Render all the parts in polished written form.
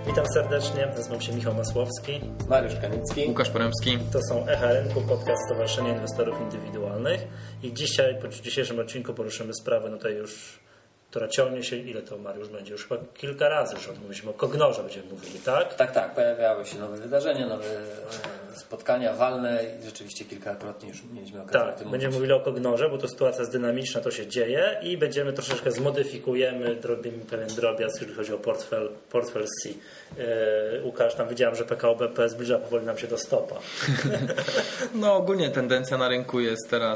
Witam serdecznie, nazywam się Michał Masłowski, Mariusz Kanicki, Łukasz Poremski. To są Echa Rynku, podcast Stowarzyszenia Inwestorów Indywidualnych i dzisiaj, po dzisiejszym odcinku poruszymy sprawę, tutaj już, która ciągnie się, ile to Mariusz będzie? Już chyba kilka razy już mówiliśmy o Cognorze, będziemy mówili, tak? Tak, pojawiały się nowe wydarzenia, nowe spotkania walne i rzeczywiście kilkakrotnie już mieliśmy okazję o tym mówić. Będziemy mówili o Cognorze, bo to sytuacja jest dynamiczna, to się dzieje i będziemy troszeczkę zmodyfikujemy, robimy pewien drobiazg, jeżeli chodzi o portfel C. Łukasz, tam widziałem, że PKO BP zbliża powoli nam się do stopa. No ogólnie tendencja na rynku jest teraz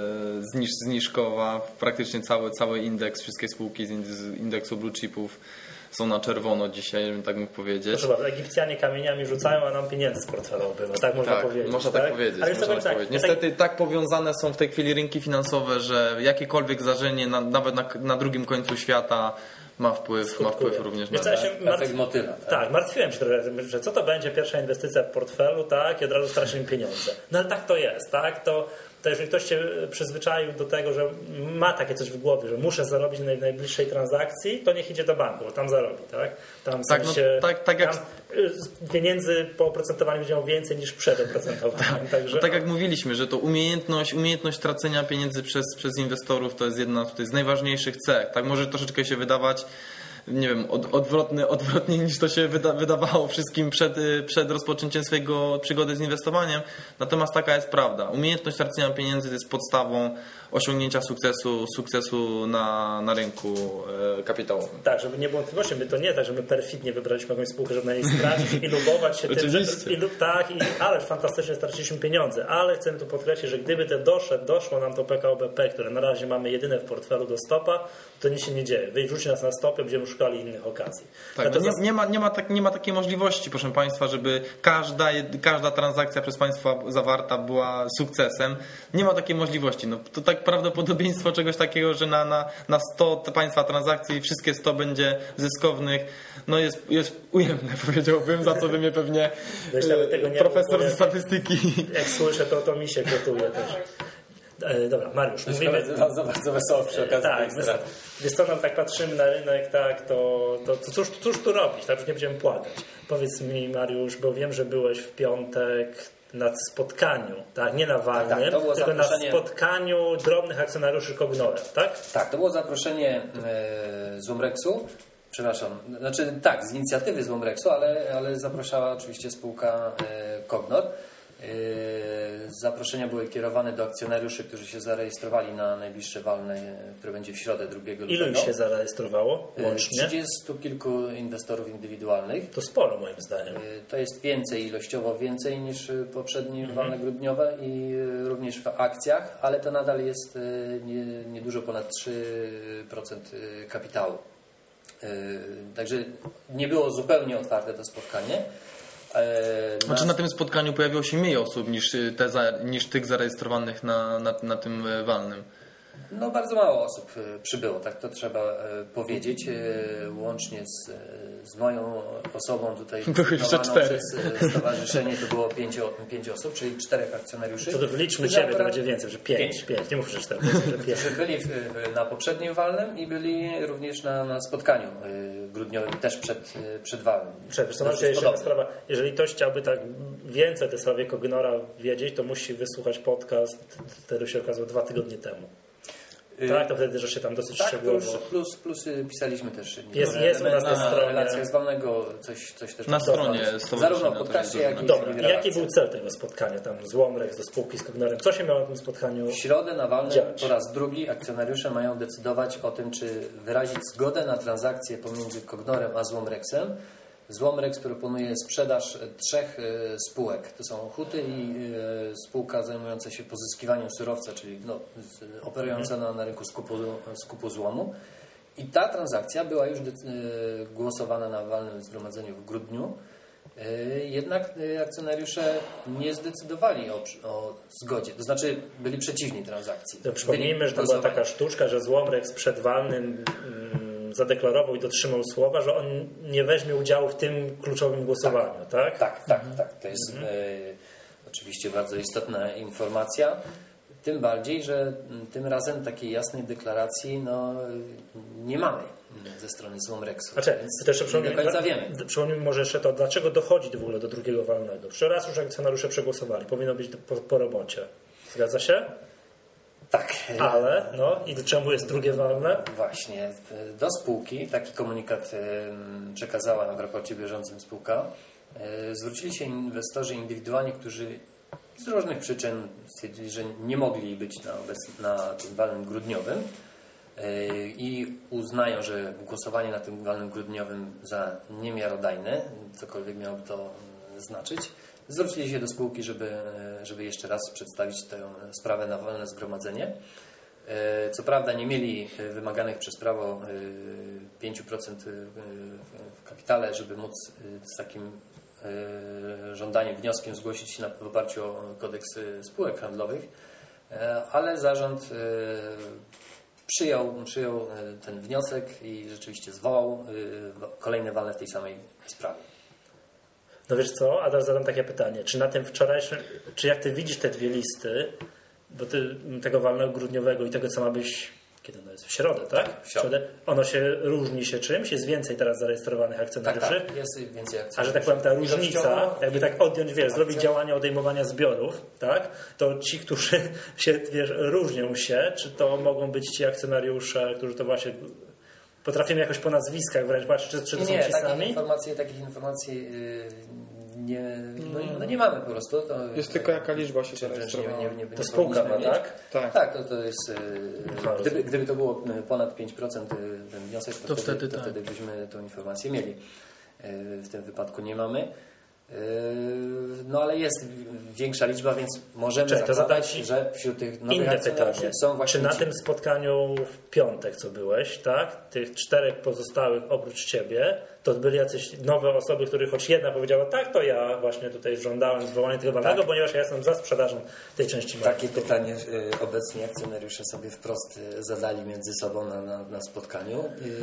zniżkowa. Praktycznie cały indeks, wszystkie spółki z indeksu blue chipów są na czerwono dzisiaj, bym tak mógł powiedzieć. Proszę bardzo, Egipcjanie kamieniami rzucają, a nam pieniędzy z portfela obywa. Tak można powiedzieć. Można tak powiedzieć. Ale można tak powiedzieć. Niestety tak powiązane są w tej chwili rynki finansowe, że jakiekolwiek zdarzenie nawet na drugim końcu świata ma wpływ również na efekt motyla. Tak, martwiłem się trochę, że co to będzie pierwsza inwestycja w portfelu, tak, i od razu stracimy pieniądze. No ale tak to jest, tak, to jeżeli ktoś się przyzwyczaił do tego, że ma takie coś w głowie, że muszę zarobić na najbliższej transakcji, to niech idzie do banku, bo tam zarobi, tak? Tam w sensie, tak jak pieniędzy po oprocentowaniu będzie miał więcej niż przed oprocentowaniem. Także tak jak mówiliśmy, że to umiejętność tracenia pieniędzy przez inwestorów to jest jedna z najważniejszych cech. Tak może troszeczkę się wydawać, nie wiem, odwrotnie niż to się wydawało wszystkim przed rozpoczęciem swojego przygody z inwestowaniem. Natomiast taka jest prawda. Umiejętność tracenia pieniędzy jest podstawą osiągnięcia sukcesu na rynku kapitałowym. Tak, żeby nie było wątpliwości, my to nie tak, że my perfidnie wybraliśmy jakąś spółkę, żeby na niej stracić i lubować się tym, że ale fantastycznie straciliśmy pieniądze, ale chcemy tu podkreślić, że gdyby doszło nam to PKO BP, które na razie mamy jedyne w portfelu do stopa, to nic się nie dzieje. Wyrzuci nas na stopę, będziemy szukali innych okazji. Tak, nie ma takiej możliwości, proszę Państwa, żeby każda transakcja przez Państwa zawarta była sukcesem. Nie ma takiej możliwości. No, to tak prawdopodobieństwo czegoś takiego, że na 100 Państwa transakcji wszystkie 100 będzie zyskownych, no jest ujemne, powiedziałbym, za co by mnie pewnie profesor ze statystyki. Jak słyszę, to mi się gotuje też. Dobra, Mariusz, mówimy... Bardzo wesoło przy okazji. Tak, wiesz co, nam tak patrzymy na rynek, tak, to cóż tu robić, tak, już nie będziemy płakać. Powiedz mi, Mariusz, bo wiem, że byłeś w piątek na spotkaniu, tak, nie na walnym, tylko zaproszenie... na spotkaniu drobnych akcjonariuszy Cognora, tak? Tak, to było zaproszenie z Womreksu, przepraszam, znaczy tak, z inicjatywy z Womreksu, ale zapraszała oczywiście spółka Cognor. Zaproszenia były kierowane do akcjonariuszy, którzy się zarejestrowali na najbliższe walne, które będzie w środę 2 lutego. Ilu się zarejestrowało łącznie? 30 kilku inwestorów indywidualnych. To sporo moim zdaniem. To jest ilościowo więcej niż poprzednie walne grudniowe i również w akcjach, ale to nadal jest niedużo ponad 3% kapitału. Także nie było zupełnie otwarte to spotkanie. Znaczy na tym spotkaniu pojawiło się mniej osób niż tych zarejestrowanych na tym walnym. No bardzo mało osób przybyło, tak to trzeba powiedzieć. Łącznie z moją osobą tutaj były jeszcze 4 przez stowarzyszenie to było 5 osób, czyli 4 akcjonariuszy. To wliczmy Ciebie, to będzie więcej, że 5. Nie mów, że 4, że 5. Którzy byli na poprzednim walnym i byli również na spotkaniu grudniowym też przed walnym. Jeszcze jedna sprawa. Jeżeli ktoś chciałby tak więcej o tej sprawie Cognora wiedzieć, to musi wysłuchać podcast, który się okazał 2 tygodnie temu. Tak, to wtedy, że się tam dosyć szczegółowo... Plus pisaliśmy też jest u nas na stronie relacjach z walnego, coś też na stronie zarówno w podcaście, jak i Dobra, jaki był cel tego spotkania? Tam z Womrex do spółki z Cognorem. Co się miało na tym spotkaniu? W środę na walnym po raz drugi akcjonariusze mają decydować o tym, czy wyrazić zgodę na transakcję pomiędzy Cognorem a Womrexem. Womrex proponuje sprzedaż 3 spółek. To są huty i spółka zajmująca się pozyskiwaniem surowca, czyli operująca na rynku skupu złomu. I ta transakcja była już głosowana na walnym zgromadzeniu w grudniu. Jednak akcjonariusze nie zdecydowali o zgodzie. To znaczy byli przeciwni transakcji. To przypomnijmy, że to była taka sztuczka, że Womrex przed walnym zadeklarował i dotrzymał słowa, że on nie weźmie udziału w tym kluczowym głosowaniu, tak? Tak. To jest oczywiście bardzo istotna informacja. Tym bardziej, że tym razem takiej jasnej deklaracji nie mamy. ze strony Złomreksu. Nie do końca wiemy. Przypomnijmy może jeszcze to, dlaczego dochodzi w ogóle do drugiego walnego. Raz już akcjonariusze przegłosowali, powinno być po robocie. Zgadza się? Tak. Ale, i czemu jest drugie walne? Właśnie, do spółki, taki komunikat przekazała w raporcie bieżącym spółka, zwrócili się inwestorzy indywidualni, którzy z różnych przyczyn stwierdzili, że nie mogli być na tym walnym grudniowym i uznają, że głosowanie na tym walnym grudniowym za niemiarodajne, cokolwiek miałoby to znaczyć. Zwrócili się do spółki, żeby jeszcze raz przedstawić tę sprawę na walne zgromadzenie. Co prawda nie mieli wymaganych przez prawo 5% w kapitale, żeby móc z takim żądaniem, wnioskiem zgłosić się w oparciu o kodeks spółek handlowych, ale zarząd przyjął ten wniosek i rzeczywiście zwołał kolejne walne w tej samej sprawie. No wiesz co, a teraz zadam takie pytanie, czy na tym wczorajszym, czy jak ty widzisz te dwie listy, bo ty tego walnego grudniowego i tego, co ma być, kiedy ono jest? W środę, tak? W środę. Ono się różni się czymś? Jest więcej teraz zarejestrowanych akcjonariuszy? Tak, jest więcej akcjonariuszy. A że tak powiem, ta różnica, jakby tak odjąć, zrobić działanie odejmowania zbiorów, tak? To ci, którzy się, różnią się, czy to mogą być ci akcjonariusze, którzy to właśnie potrafimy jakoś po nazwiskach wręcz patrzeć, czy to są ci sami? Takich informacji nie mamy po prostu. Jest tylko jaka liczba się zarejestrowała. To spółka ma, tak? Tak, to jest... Gdyby to było ponad 5% ten wniosek, to wtedy byśmy tą informację mieli. W tym wypadku nie mamy. No ale jest większa liczba, więc możemy zakładać, że wśród tych nowych akcjonariuszy są właśnie... Czy na tym spotkaniu w piątek, co byłeś, tak? Tych 4 pozostałych oprócz ciebie, to byli jacyś nowe osoby, których choć jedna powiedziała, tak, to ja właśnie tutaj żądałem zwołania tego walnego, ponieważ ja jestem za sprzedażą tej części marki. Takie pytanie obecnie akcjonariusze sobie wprost zadali między sobą na spotkaniu.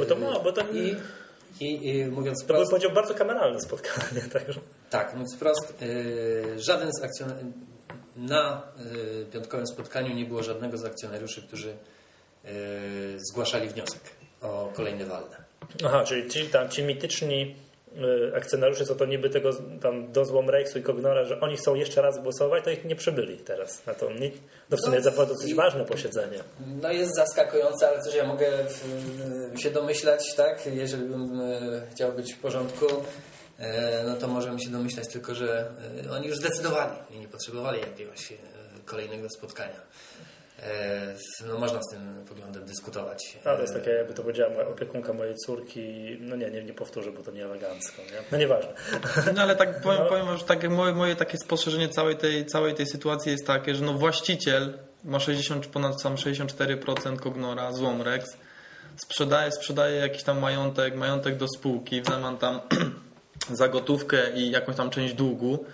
I mówiąc to był, powiedział, bardzo kameralne spotkanie. Także. Tak, mówiąc wprost, żaden z akcjonariuszy na piątkowym spotkaniu nie było żadnego z akcjonariuszy, którzy zgłaszali wniosek o kolejne walne. Aha, czyli ci mityczni akcjonariusze, co to niby tego tam do Złomreksu i Kognora, że oni chcą jeszcze raz głosować, to ich nie przybyli teraz na to. W sumie zapadło dosyć ważne posiedzenie. No jest zaskakujące, ale coś ja mogę się domyślać, tak? Jeżeli bym chciał być w porządku, no to możemy się domyślać tylko, że oni już zdecydowali i nie potrzebowali jakiegoś kolejnego spotkania. No można z tym poglądem dyskutować. To jest takie, jakby to powiedziała opiekunka mojej córki, no nie powtórzę, bo to nie elegancko, nie? No nieważne. No ale tak powiem, że takie moje takie spostrzeżenie całej tej sytuacji jest takie, że no właściciel ma ponad 64% Kognora, Złomrex, sprzedaje jakiś tam majątek do spółki, w zamian tam za gotówkę i jakąś tam część długu.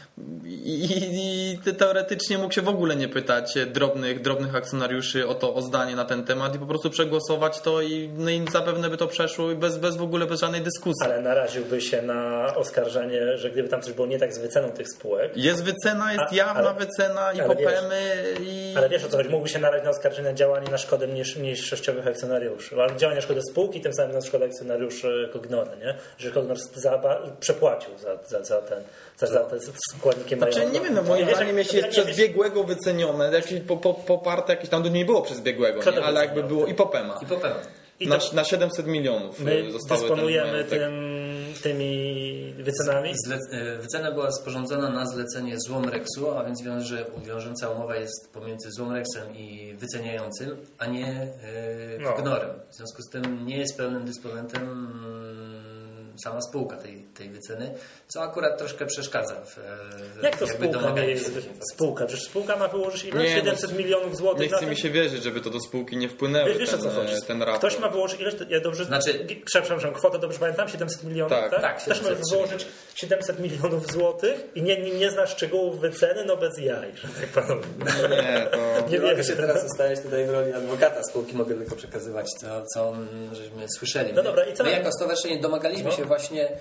I teoretycznie mógł się w ogóle nie pytać drobnych akcjonariuszy o zdanie na ten temat i po prostu przegłosować to i zapewne by to przeszło i bez w ogóle bez żadnej dyskusji. Ale naraziłby się na oskarżenie, że gdyby tam coś było nie tak z wyceną tych spółek. Jest wycena, jest jawna wycena i popemy. Ale wiesz o co chodzi, mógłby się narazić na oskarżenie działania na szkodę mniejszościowych akcjonariuszy. Ale działania na szkodę spółki, tym samym na szkodę akcjonariuszy Kognora, nie? Że Kognor przepłacił za te składniki majątku. Nie wiem, moim zdaniem jeśli jest przez biegłego wycenione, poparte jakieś tam, nie było przez biegłego, ale jakby było i popema. Na 700 milionów my dysponujemy tymi wycenami? Wycena była sporządzona na zlecenie Złomreksu, a więc wiążąca umowa jest pomiędzy Złomreksem i wyceniającym, a nie Kognorem. W związku z tym nie jest pełnym dysponentem sama spółka tej wyceny, co akurat troszkę przeszkadza jak to spółka nie jest spółka? Przecież spółka ma wyłożyć ile? 700 milionów złotych. Nie chce mi się wierzyć, żeby to do spółki nie wpłynęło. Wiesz o co chodzi? Ktoś ma wyłożyć ileś, ja dobrze, przepraszam, kwotę dobrze pamiętam, 700 milionów, tak? Ktoś ma wyłożyć 700 milionów złotych i nie zna szczegółów wyceny, no bez jaj, że tak panowie. Nie mogę się teraz zostawiać tutaj w roli adwokata spółki, mogę tylko przekazywać co żeśmy słyszeli. No dobra, i co? My jako stowarzyszenie domagaliśmy się właśnie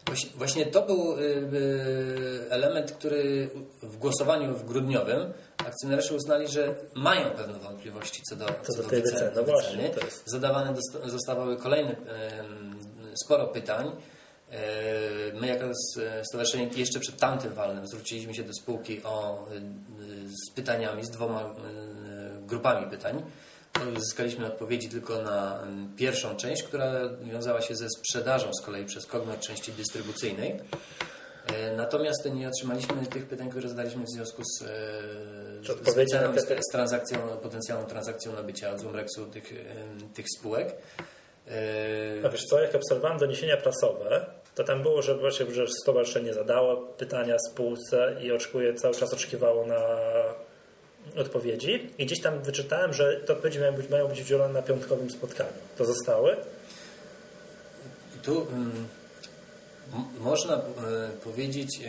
Właśnie to był element, który w głosowaniu w grudniowym akcjonariusze uznali, że mają pewne wątpliwości co do tej wyceny. No właśnie, Zadawane zostawały kolejne sporo pytań. My jako stowarzyszenie jeszcze przed tamtym walnym zwróciliśmy się do spółki z pytaniami, z 2 grupami pytań. Uzyskaliśmy odpowiedzi tylko na pierwszą część, która wiązała się ze sprzedażą z kolei przez Cognor części dystrybucyjnej. Natomiast nie otrzymaliśmy tych pytań, które zadaliśmy w związku z potencjalną transakcją nabycia od Złomreksu tych spółek. A wiesz co, jak obserwowałem doniesienia prasowe, to tam było, że właśnie że stowarzyszenie zadało pytania spółce i cały czas oczekiwało na odpowiedzi. I gdzieś tam wyczytałem, że te odpowiedzi mają być udzielone na piątkowym spotkaniu. To zostały? Tu można powiedzieć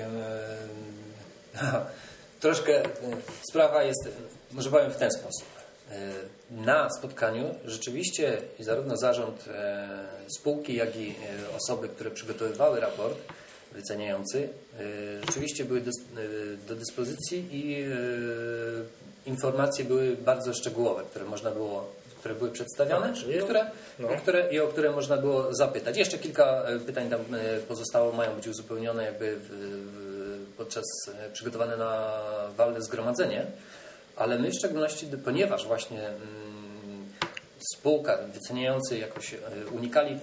troszkę sprawa jest, może powiem w ten sposób. Na spotkaniu rzeczywiście zarówno zarząd spółki, jak i osoby, które przygotowywały raport wyceniający, rzeczywiście były do dyspozycji i informacje były bardzo szczegółowe, które były przedstawione i o które można było zapytać. Jeszcze kilka pytań tam pozostało, mają być uzupełnione jakby podczas przygotowane na walne zgromadzenie, ale my w szczególności, ponieważ właśnie spółka, wyceniający jakoś unikali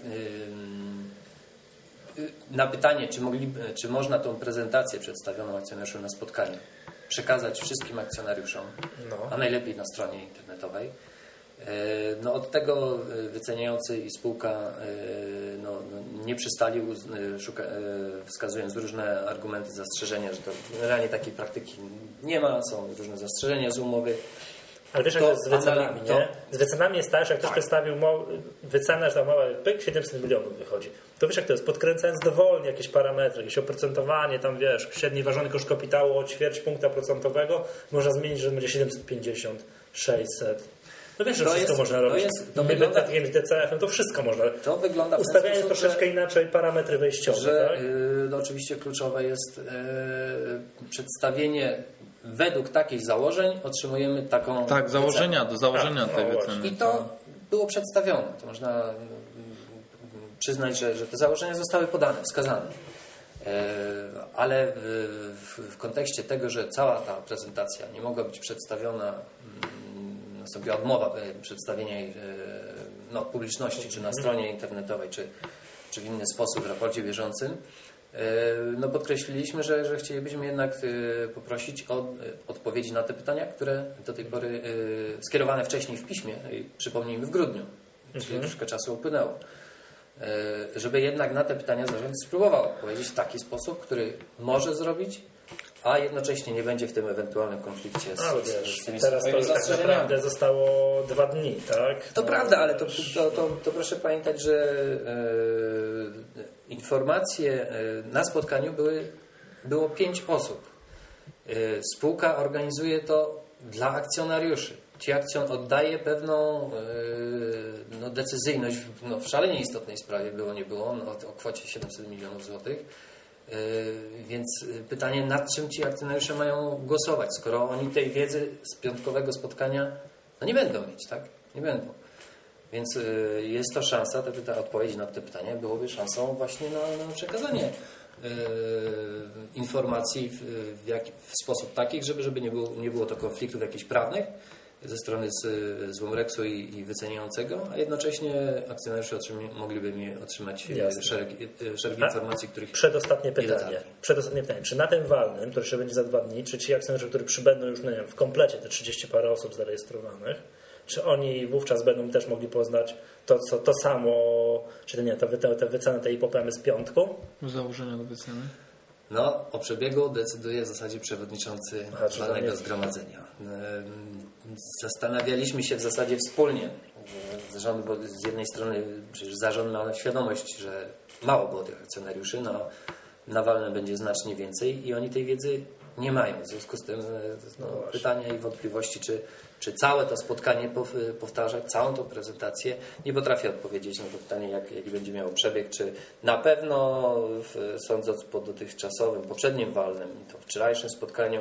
na pytanie, czy można tą prezentację przedstawioną akcjonariuszom na spotkaniu przekazać wszystkim akcjonariuszom, a najlepiej na stronie internetowej. Od tego wyceniający i spółka nie przystali, wskazując różne argumenty, zastrzeżenia, że to generalnie takiej praktyki nie ma, są różne zastrzeżenia z umowy. Ale wiesz, jak to jest z wycenami, nie? Z wycenami jest tak, że jak ktoś przedstawił wycenę, że tam mała 700 milionów wychodzi. To wiesz, jak to jest, podkręcając dowolnie jakieś parametry, jakieś oprocentowanie, tam wiesz, średni ważony koszt kapitału o ćwierć punkta procentowego można zmienić, że będzie 750, 600. No wiesz, że wszystko można robić. Takim DCF-em to wszystko można. To wygląda ustawiając troszeczkę inaczej parametry wejściowe. Że, tak? Oczywiście kluczowe jest przedstawienie według takich założeń otrzymujemy taką założenia, do założenia tej wyceny. I to było przedstawione. To można przyznać, że te założenia zostały podane, wskazane. Ale w kontekście tego, że cała ta prezentacja nie mogła być przedstawiona, nastąpiła odmowa przedstawienia jej publiczności, czy na stronie internetowej, czy w inny sposób w raporcie bieżącym, podkreśliliśmy, że chcielibyśmy jednak poprosić o odpowiedzi na te pytania, które do tej pory skierowane wcześniej w piśmie, przypomnijmy w grudniu, czyli troszkę czasu upłynęło, żeby jednak na te pytania zarząd spróbował odpowiedzieć w taki sposób, który może zrobić, a jednocześnie nie będzie w tym ewentualnym konflikcie z tymi teraz to już tak naprawdę zostało 2 dni, tak? To prawda, ale to proszę pamiętać, że informacje na spotkaniu było 5 osób. Spółka organizuje to dla akcjonariuszy. Oddaje pewną decyzyjność w szalenie istotnej sprawie, było nie było, o kwocie 700 milionów złotych. Więc pytanie, nad czym ci akcjonariusze mają głosować, skoro oni tej wiedzy z piątkowego spotkania nie będą mieć, tak? Nie będą. Więc jest to szansa, ta odpowiedź na te pytania byłoby szansą właśnie na przekazanie informacji w sposób taki, żeby nie było to konfliktów jakichś prawnych ze strony Złomreksu i wyceniającego, a jednocześnie akcjonariusze mogliby otrzymać szereg informacji, których Przedostatnie pytanie. Czy na tym walnym, który się będzie za 2 dni, czy ci akcjonariusze, którzy przybędą już w komplecie te 30 parę osób zarejestrowanych, czy oni wówczas będą też mogli poznać to samo, czy nie, tę wycenę tej IPOPEM z piątku? Założenia do wyceny? O przebiegu decyduje w zasadzie przewodniczący walnego zgromadzenia. Zastanawialiśmy się w zasadzie wspólnie. Zarząd, bo z jednej strony przecież zarząd ma świadomość, że mało było tych akcjonariuszy, na walnym będzie znacznie więcej i oni tej wiedzy nie mają. W związku z tym pytania i wątpliwości, czy całe to spotkanie powtarzać, całą tą prezentację. Nie potrafię odpowiedzieć na to pytanie, jaki będzie miało przebieg, czy na pewno sądząc po dotychczasowym, poprzednim walnym i to wczorajszym spotkaniu,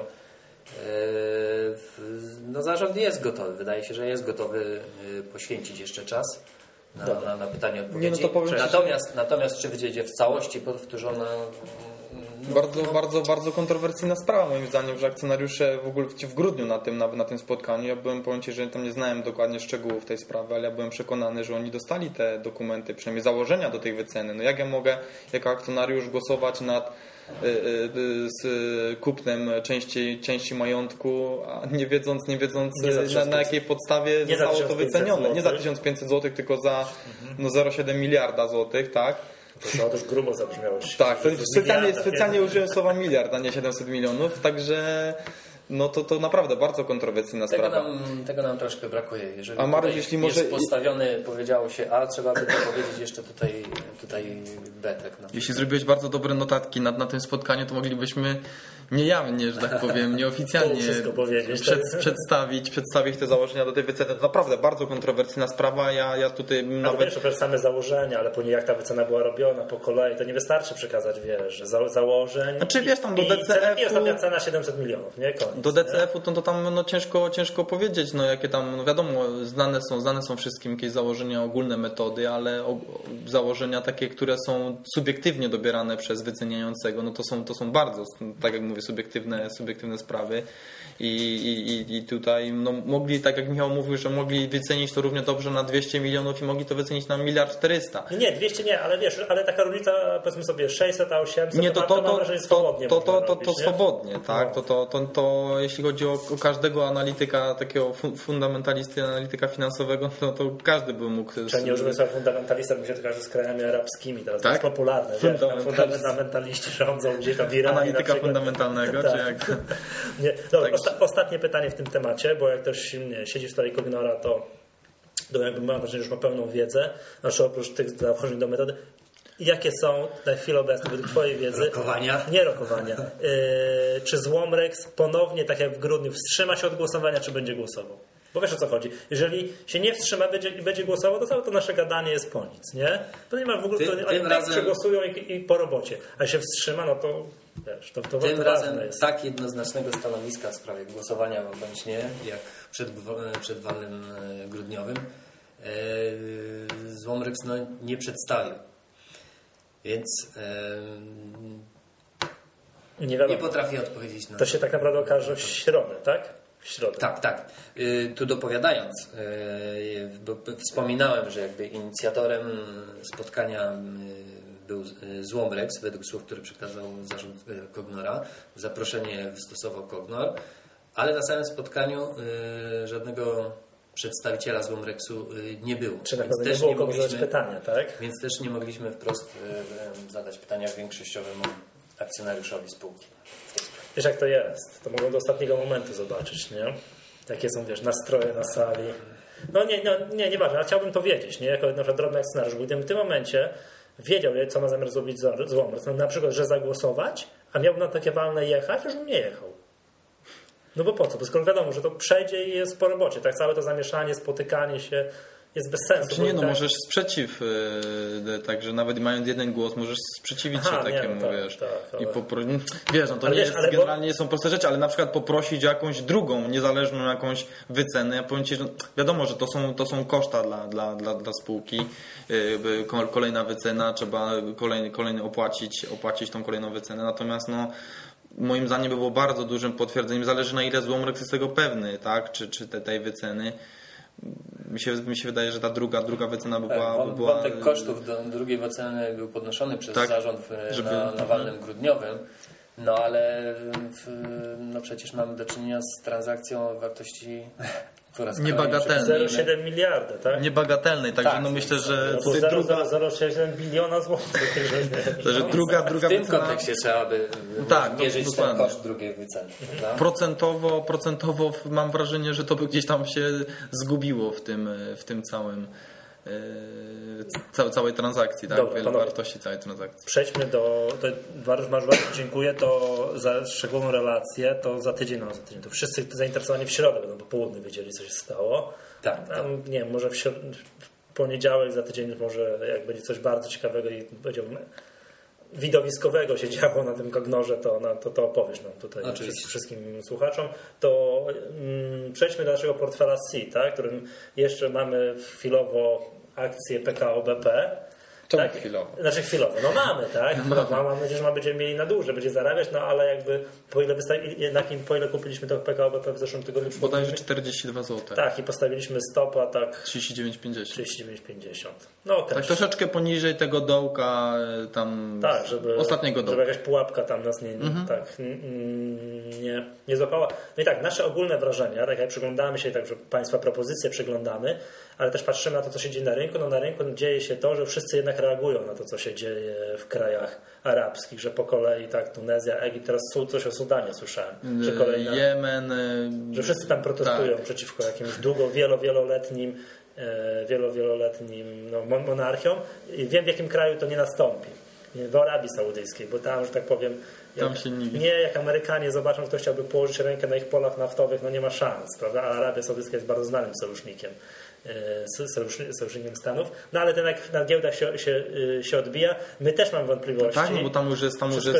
no zarząd jest gotowy. Wydaje się, że jest gotowy poświęcić jeszcze czas na pytanie odpowiedzi. Natomiast czy wyjdzie w całości powtórzona? Bardzo kontrowersyjna sprawa moim zdaniem, że akcjonariusze w ogóle w grudniu na tym spotkaniu, ja byłem, powiem Ci, że tam nie znałem dokładnie szczegółów tej sprawy, ale ja byłem przekonany, że oni dostali te dokumenty, przynajmniej założenia do tej wyceny. No jak ja mogę jako akcjonariusz głosować nad z kupnem części majątku, a nie wiedząc na jakiej podstawie zostało to wycenione. Nie za 1500 zł, tylko za 0,7 miliarda złotych, tak? To już grubo zabrzmiało. Tak, to specjalnie użyłem słowa miliard, a nie 700 milionów, także no to naprawdę bardzo kontrowersyjna sprawa. Tego nam troszkę brakuje. Jeżeli jeśli jest postawiony, powiedziało się A, trzeba by powiedzieć jeszcze tutaj B. Tak, no. Jeśli zrobiłeś bardzo dobre notatki na tym spotkaniu, to moglibyśmy niejawnie, że tak powiem, nieoficjalnie przedstawić te założenia do tej wyceny. To naprawdę bardzo kontrowersyjna sprawa. Ja tutaj nawet... Wiesz, same założenia, ale później jak ta wycena była robiona po kolei, to nie wystarczy przekazać, wiesz, założeń. Znaczy wiesz, tam do DCF-u... I ostatnia cena 700 milionów, nie? Koniec, do DCF-u to tam ciężko powiedzieć, jakie tam, wiadomo, znane są wszystkim jakieś założenia, ogólne metody, ale założenia takie, które są subiektywnie dobierane przez wyceniającego, no to są bardzo, tak jak mówię, subiektywne sprawy i tutaj mogli, tak jak Michał mówił, że mogli wycenić to równie dobrze na 200 milionów i mogli to wycenić na 1 400 000 000. Nie, 200 nie, ale wiesz, ale taka różnica, powiedzmy sobie 600 a 800, nie, swobodnie to swobodnie, tak? To jeśli chodzi o każdego analityka, takiego fundamentalisty, analityka finansowego, to każdy by mógł... Nie używam słowa fundamentalista, bo się to kojarzy z krajami arabskimi, teraz tak? To jest popularne, fundamentaliści rządzą gdzieś tam w Iranie. Analityka fundamentalnego, tak. Czy jak... Nie. Dobra, ostatnie pytanie w tym temacie, bo jak ktoś siedzi w stali Cognora, to jakby mam wrażenie, że już ma pełną wiedzę, znaczy oprócz tych założeń do metody. Jakie są na chwilę obecną, według Twojej wiedzy... Nie rokowania. Czy Złomrex ponownie, tak jak w grudniu, wstrzyma się od głosowania, czy będzie głosował? Bo wiesz, o co chodzi. Jeżeli się nie wstrzyma i będzie głosował, to całe to nasze gadanie jest po nic, nie? To nie ma w ogóle... Oni tak przegłosują i po robocie. A jak się wstrzyma, no to... Wiesz, to tym razem jest. Tak jednoznacznego stanowiska w sprawie głosowania bądź nie, jak przed walnym grudniowym, Złomrex nie przedstawił. Więc nie potrafię odpowiedzieć na to. To się tak naprawdę okaże w środę, tak? W środę. Tak. Tu dopowiadając, bo wspominałem, że jakby inicjatorem spotkania był Złomrex, według słów, które przekazał zarząd Cognora. Zaproszenie wystosował Cognor, ale na samym spotkaniu żadnego przedstawiciela Złomrexu nie było. Czy więc też nie było zadać pytania, tak? Więc też nie mogliśmy wprost zadać pytania większościowemu akcjonariuszowi spółki. Wiesz, jak to jest? To mogą do ostatniego momentu zobaczyć, nie? Jakie są, wiesz, nastroje na sali. Nieważne, ale chciałbym to wiedzieć, nie? Jako na przykład drobny akcjonariusz, gdybym w tym momencie wiedział, co ma zamiar zrobić Złomrex. Na przykład, że zagłosować, a miałbym na takie walne jechać, już bym nie jechał. No bo po co? Bo skoro wiadomo, że to przejdzie i jest po robocie. Tak, całe to zamieszanie, spotykanie się jest bez sensu. Znaczy możesz sprzeciw, także nawet mając jeden głos, możesz sprzeciwić się takiemu, wiesz. Tak, ale... Wiesz, to nie jest, generalnie są proste rzeczy, ale na przykład poprosić o jakąś drugą, niezależną jakąś wycenę. Ja powiem Ci, że wiadomo, że to są koszta dla spółki. Kolejna wycena, trzeba kolejny opłacić tą kolejną wycenę. Natomiast moim zdaniem było bardzo dużym potwierdzeniem, zależy na ile Złomrex jest tego pewny, tak? Czy tej wyceny. Mi się wydaje, że ta druga wycena by była... Wątek kosztów do drugiej wyceny był podnoszony przez zarząd na walnym grudniowym, ale przecież mamy do czynienia z transakcją o wartości... Niebagatelnej. 0,7 miliarda, tak? Niebagatelnej, także myślę, że... 0,7 biliona złotych. Że druga w tym kontekście trzeba by mierzyć ten koszt drugiej wyceny. Procentowo mam wrażenie, że to by gdzieś tam się zgubiło w tym całym całej transakcji, tak? Dobra, wartości całej transakcji. Przejdźmy bardzo dziękuję za szczegółową relację, to za tydzień. To wszyscy zainteresowani w środę będą po południu wiedzieli, co się stało. Tak. Nie wiem, może w poniedziałek, za tydzień może jak będzie coś bardzo ciekawego i będzie widowiskowego się działo na tym Cognorze, to opowiesz nam tutaj wszystkim słuchaczom. To przejdźmy do naszego portfela C, tak, którym jeszcze mamy chwilowo akcje PKO BP. Tak, chwilowo. Znaczy chwilowo. No mamy, tak? Mam nadzieję, że będziemy mieli na dół, że będzie zarabiać, no ale jakby po ile kupiliśmy to PKO BP w zeszłym tygodniu? Bodajże 42 zł. Tak, i postawiliśmy stopa tak 39,50. No okay. Tak troszeczkę poniżej tego dołka tam tak, ostatniego dołka. Żeby jakaś pułapka tam nas nie złapała. No i tak, nasze ogólne wrażenia, tak jak przyglądamy się, tak, że Państwa propozycje przeglądamy, ale też patrzymy na to, co się dzieje na rynku. No na rynku dzieje się to, że wszyscy jednak reagują na to, co się dzieje w krajach arabskich, że po kolei tak Tunezja, Egipt, teraz coś o Sudanie słyszałem, że Jemen, że wszyscy tam protestują przeciwko jakimś wieloletnim monarchiom. Wiem, w jakim kraju to nie nastąpi. W Arabii Saudyjskiej, bo tam, że tak powiem, jak Amerykanie zobaczą, że ktoś chciałby położyć rękę na ich polach naftowych, no nie ma szans, prawda? A Arabia Saudyjska jest bardzo znanym sojusznikiem Stanów. No ale ten jak na giełdach się odbija, my też mamy wątpliwości. Tak, no bo tam już jest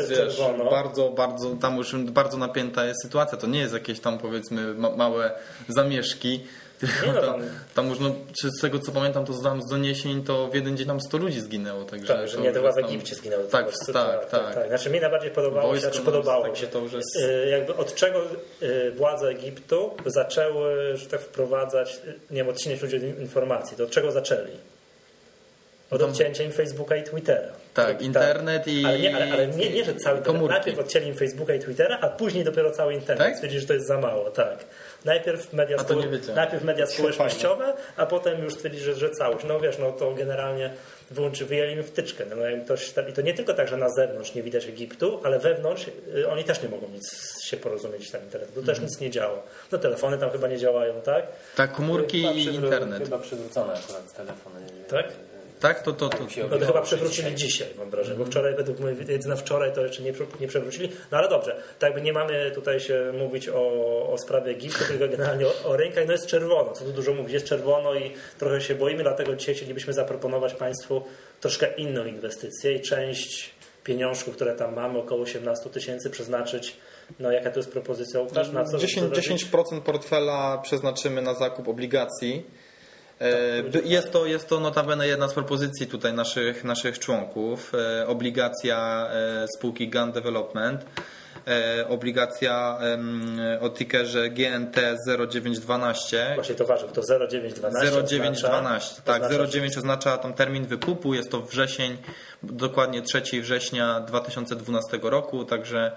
bardzo napięta jest sytuacja. To nie jest jakieś tam powiedzmy małe zamieszki. Tam już, z tego co pamiętam, to znam z doniesień, to w jeden dzień tam 100 ludzi zginęło. Także tak, że nie tylko w Egipcie zginęło. Tak. Znaczy mi najbardziej podobało się, to już jest... jakby od czego władze Egiptu zaczęły, że tak wprowadzać, nie wiem, odcinać ludzi informacji. To od czego zaczęli? Od odcięcia im Facebooka i Twittera. Tak, internet i ale nie, że cały internet. Najpierw odcięli im Facebooka i Twittera, a później dopiero cały internet. Tak? Stwierdzili, że to jest za mało. Tak. Najpierw media społecznościowe, a potem już stwierdzili, że całość. No wiesz, to generalnie wyjęli im wtyczkę. I to nie tylko tak, że na zewnątrz nie widać Egiptu, ale wewnątrz oni też nie mogą nic się porozumieć tam internetu. To też nic nie działa. No telefony tam chyba nie działają, tak? Tak, komórki i internet. Chyba przywrócone akurat telefony. Tak? Tak, to chyba przewrócili dzisiaj, mam wrażenie, bo wczoraj, według mojej wiedzy na wczoraj to jeszcze nie przewrócili. No ale dobrze, tak jakby nie mamy tutaj się mówić o sprawie Egiptu, tylko generalnie o rynkach. No jest czerwono, co tu dużo mówić, jest czerwono i trochę się boimy, dlatego dzisiaj chcielibyśmy zaproponować Państwu troszkę inną inwestycję i część pieniążków, które tam mamy, około 18 000 przeznaczyć. No jaka to jest propozycja, Łukasz? 10% portfela przeznaczymy na zakup obligacji. Jest to notabene jedna z propozycji tutaj naszych członków. Obligacja spółki GAN Development. Obligacja o tickerze GNT 0912. Właśnie to ważne, to 0912. 0912. Tak, 09 oznacza tam termin wykupu. Jest to wrzesień, dokładnie 3 września 2012 roku, także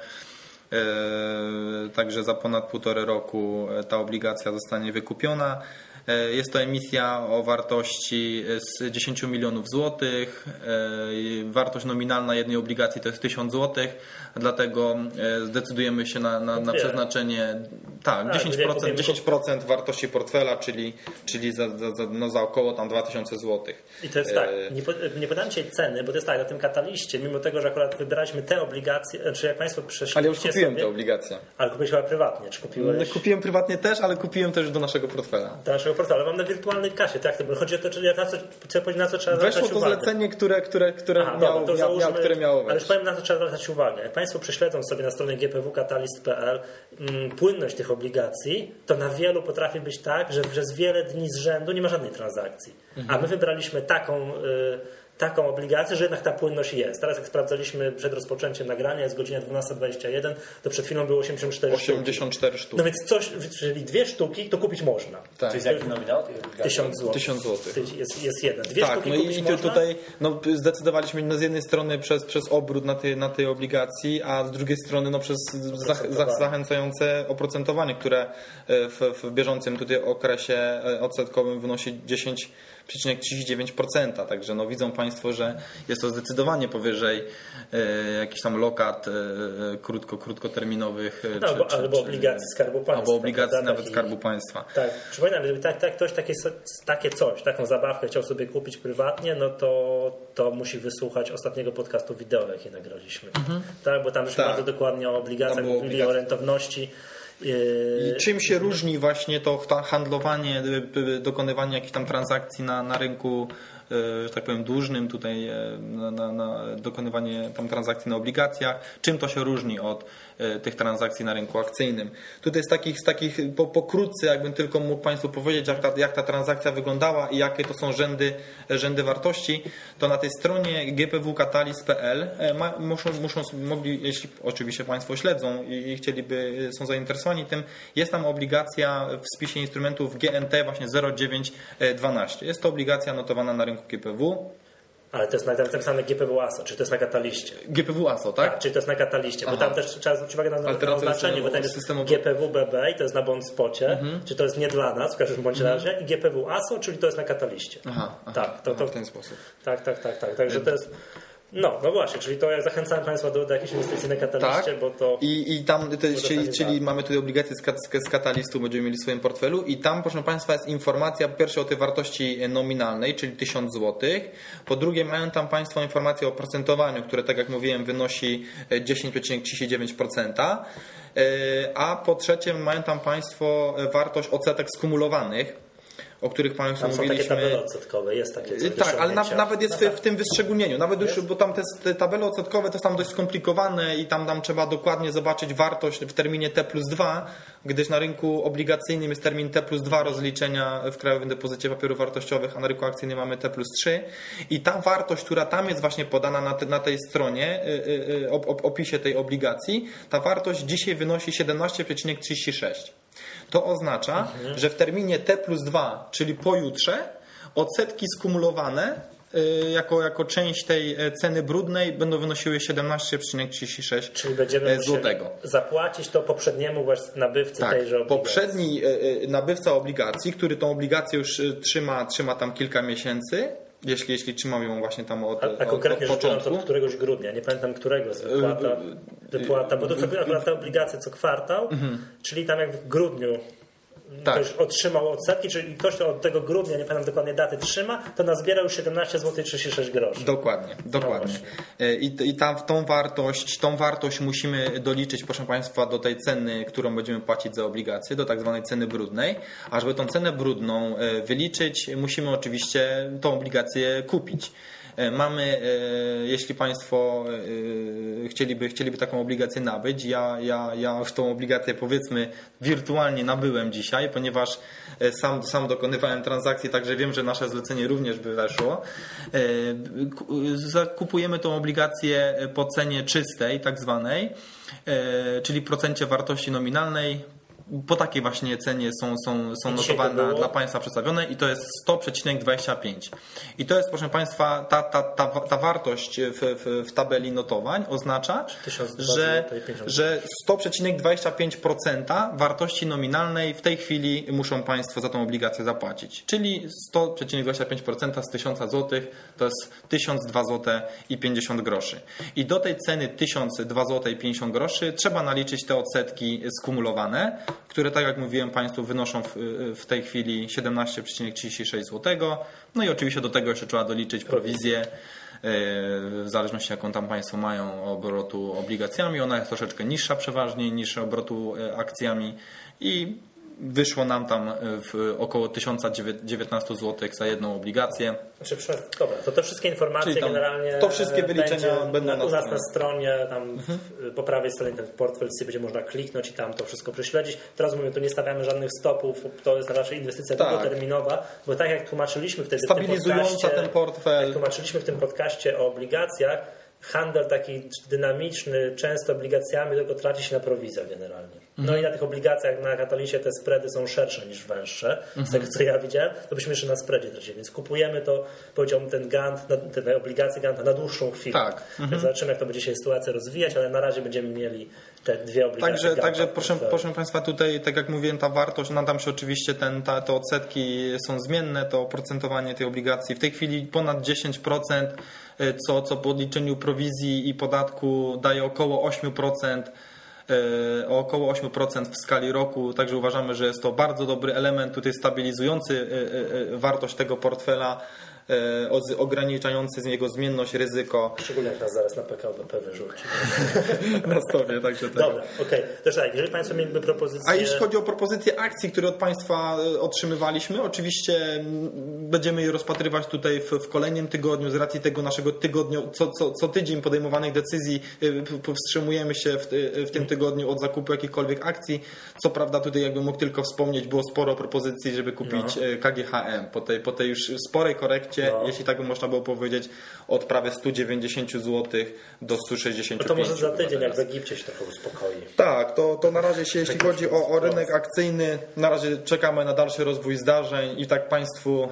za ponad 1,5 roku ta obligacja zostanie wykupiona. Jest to emisja o wartości z 10 milionów złotych. Wartość nominalna jednej obligacji to jest 1000 złotych, dlatego zdecydujemy się na przeznaczenie 10% wartości portfela, czyli za około tam 2000 złotych. I to jest tak, nie podam dzisiaj ceny, bo to jest tak, na tym kataliście, mimo tego, że akurat wybraliśmy te obligacje, czy jak Państwo przeszliście. Ale już kupiłem te obligacje. Ale kupiłeś chyba prywatnie, czy kupiłeś? Kupiłem prywatnie też, ale kupiłem też do naszego portfela. Do naszego portfela, mam na wirtualnej kasie, tak? Chodzi o to, czyli na co trzeba weszło to zlecenie, które miało wejść. Ale już powiem, na co trzeba zwracać uwagę. Jak Państwo prześledzą sobie na stronie gpwkatalist.pl płynność tych obligacji, to na wielu potrafi być tak, że przez wiele dni z rzędu nie ma żadnej transakcji. A my wybraliśmy taką obligację, że jednak ta płynność jest. Teraz jak sprawdzaliśmy przed rozpoczęciem nagrania, jest godzina 12:21, to przed chwilą było 84 sztuki. No więc czyli 2 sztuki, to kupić można. Tak. Czyli jaki nominał? 1000 zł. 1000 zł. Jest jedna. 2 sztuki kupić i można. Tutaj zdecydowaliśmy z jednej strony przez obrót na tej obligacji, a z drugiej strony przez zachęcające oprocentowanie, które w bieżącym tutaj okresie odsetkowym wynosi 10,39%. Także widzą Państwo, Państwo, że jest to zdecydowanie powyżej jakichś tam lokat krótkoterminowych. Albo obligacji Skarbu Państwa. Albo obligacji nawet Skarbu Państwa. Tak, przypominam, gdyby ktoś taką zabawkę chciał sobie kupić prywatnie, no to musi wysłuchać ostatniego podcastu wideo, jaki nagraliśmy. Tak, bo tam już bardzo dokładnie o obligacjach mówili, o rentowności. I czym się różni właśnie to handlowanie, dokonywanie jakichś tam transakcji na rynku, że tak powiem, dłużnym, tutaj na dokonywanie tam transakcji na obligacjach, czym to się różni od tych transakcji na rynku akcyjnym. Tutaj z takich pokrótce, jakbym tylko mógł Państwu powiedzieć, jak ta transakcja wyglądała i jakie to są rzędy wartości, to na tej stronie gpwkatalyst.pl mogli, jeśli oczywiście Państwo śledzą i są zainteresowani tym, jest tam obligacja w spisie instrumentów GNT właśnie 0912. Jest to obligacja notowana na rynku GPW. Ale to jest napisane GPW ASO, czy to jest na kataliście? GPW ASO, tak? Tak, czyli to jest na kataliście, bo tam też trzeba zwrócić uwagę na oznaczenie, bo tam jest GPW BB i to jest na bond spocie, czy to jest nie dla nas w każdym bądź razie, i GPW ASO, czyli to jest na kataliście. Tak, to w ten sposób. Tak. Także to jest... No właśnie, czyli to ja zachęcam Państwa do jakiejś inwestycji na kataliście, bo to... I tam, czyli mamy tutaj obligacje z katalistu, będziemy mieli w swoim portfelu i tam, proszę Państwa, jest informacja po pierwsze o tej wartości nominalnej, czyli 1000 zł. Po drugie, mają tam Państwo informację o procentowaniu, które, tak jak mówiłem, wynosi 10,39%. A po trzecie, mają tam Państwo wartość odsetek skumulowanych, o których Państwu mówiliśmy. Są takie tabele odsetkowe, jest takie coś. Tak, ale nawet jest w tym wystrzególnieniu. Nawet już, bo tam te tabele odsetkowe to jest tam dość skomplikowane i tam trzeba dokładnie zobaczyć wartość w terminie T+2, gdyż na rynku obligacyjnym jest termin T+2 rozliczenia w Krajowym Depozycie Papierów Wartościowych, a na rynku akcyjnym mamy T+3 i ta wartość, która tam jest właśnie podana na tej stronie, opisie tej obligacji, ta wartość dzisiaj wynosi 17,36. To oznacza, że w terminie T+2, czyli pojutrze, odsetki skumulowane jako część tej ceny brudnej będą wynosiły 17,36 Czyli będziemy zapłacić to poprzedniemu nabywcy tejże obligacji. Poprzedni nabywca obligacji, który tą obligację już trzyma tam kilka miesięcy, jeśli trzymam ją właśnie tam od konkretnie początku. Od któregoś grudnia, nie pamiętam którego jest wypłata, bo to akurat te obligacje co kwartał, czyli tam jak w grudniu ktoś otrzymał odsetki, czyli ktoś, kto od tego grudnia, nie pamiętam dokładnie daty, trzyma, to nazbiera już 17,36 zł. Dokładnie. I tą wartość musimy doliczyć, proszę Państwa, do tej ceny, którą będziemy płacić za obligacje, do tak zwanej ceny brudnej. A żeby tą cenę brudną wyliczyć, musimy oczywiście tą obligację kupić. Mamy, jeśli Państwo chcieliby taką obligację nabyć, ja już tą obligację, powiedzmy, wirtualnie nabyłem dzisiaj, ponieważ sam dokonywałem transakcji, także wiem, że nasze zlecenie również by weszło. Zakupujemy tą obligację po cenie czystej, tak zwanej, czyli procencie wartości nominalnej. Po takiej właśnie cenie są notowane dla Państwa przedstawione i to jest 100,25. I to jest, proszę Państwa, ta wartość w tabeli notowań oznacza, że 100,25% wartości nominalnej w tej chwili muszą Państwo za tą obligację zapłacić. Czyli 100,25% z 1000 zł to jest 1002 zł i 50 groszy. I do tej ceny 1002 zł i 50 groszy trzeba naliczyć te odsetki skumulowane, które, tak jak mówiłem Państwu, wynoszą w tej chwili 17,36 zł. No i oczywiście do tego jeszcze trzeba doliczyć prowizję, w zależności jaką tam Państwo mają obrotu obligacjami. Ona jest troszeczkę niższa przeważnie niż obrotu akcjami i wyszło nam tam w około 1019 zł za jedną obligację. Dobra, to te wszystkie informacje generalnie to wszystkie wyliczenia będą u nas na stronie, tam po prawej stronie ten portfel będzie można kliknąć i tam to wszystko prześledzić. Teraz mówię, tu nie stawiamy żadnych stopów, to jest raczej inwestycja długoterminowa, bo tak jak tłumaczyliśmy wtedy stabilizująca ten portfel. Jak tłumaczyliśmy w tym podcaście o obligacjach, handel taki dynamiczny, często obligacjami, tylko traci się na prowizjach generalnie. No i na tych obligacjach na Katalisie te spready są szersze niż węższe, z tego co ja widziałem, to byśmy jeszcze na spreadzie tracili, więc kupujemy to, powiedziałbym, ten Gant, te obligacje Ganta na dłuższą chwilę. Tak. Więc zobaczymy, jak to będzie się sytuacja rozwijać, ale na razie będziemy mieli te dwie obligacje. Także proszę Państwa, tutaj, tak jak mówiłem, ta wartość, tam się oczywiście te odsetki są zmienne, to oprocentowanie tej obligacji w tej chwili ponad 10%, co po odliczeniu prowizji i podatku daje około 8%. O około 8% w skali roku, także uważamy, że jest to bardzo dobry element tutaj stabilizujący wartość tego portfela, ograniczający z niego zmienność, ryzyko. Szczególnie jak nas zaraz na PKO BP wyrzuci. Na stopie, także tak. Dobra, okej. Też tak, jeżeli Państwo mieliby propozycje... A jeśli chodzi o propozycje akcji, które od Państwa otrzymywaliśmy, oczywiście będziemy je rozpatrywać tutaj w kolejnym tygodniu z racji tego naszego tygodniu, co tydzień podejmowanych decyzji powstrzymujemy się w tym tygodniu od zakupu jakichkolwiek akcji. Co prawda tutaj jakbym mógł tylko wspomnieć, było sporo propozycji, żeby kupić KGHM po tej już sporej korekcie, jeśli tak by można było powiedzieć, od prawie 190 zł do 165. No to może za tydzień, jak w Egipcie się trochę uspokoi. Tak, to na razie jeśli chodzi o rynek akcyjny, na razie czekamy na dalszy rozwój zdarzeń i tak Państwu,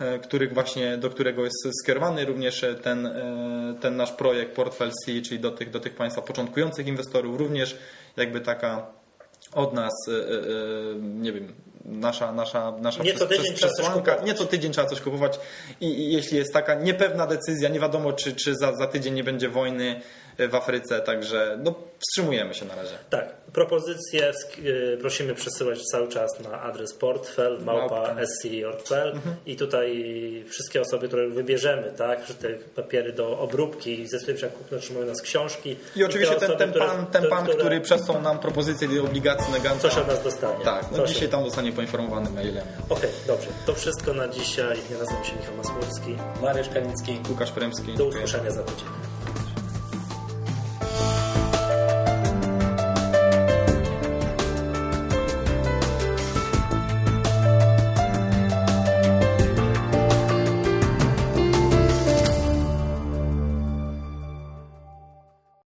do którego jest skierowany również ten nasz projekt Portfel C, czyli do tych Państwa początkujących inwestorów, również jakby taka od nas, nie wiem, nasza nie co tydzień przesłanka. Nie co tydzień trzeba coś kupować i jeśli jest taka niepewna decyzja, nie wiadomo czy za tydzień nie będzie wojny w Afryce, także wstrzymujemy się na razie. Tak, propozycje prosimy przesyłać cały czas na adres portfel@sci.pl i tutaj wszystkie osoby, które wybierzemy, tak, te papiery do obróbki, zdecydujemy się, jak kupno, otrzymują nas książki. I oczywiście ten pan, który przesłał nam propozycję do obligacji na Ganta, coś od nas dostanie. Tak, dzisiaj tam zostanie poinformowany mailem. Okej, dobrze. To wszystko na dzisiaj. Ja nazywam się Michał Masłowski, Mariusz Kanicki, Łukasz Premski. Do usłyszenia za tydzień.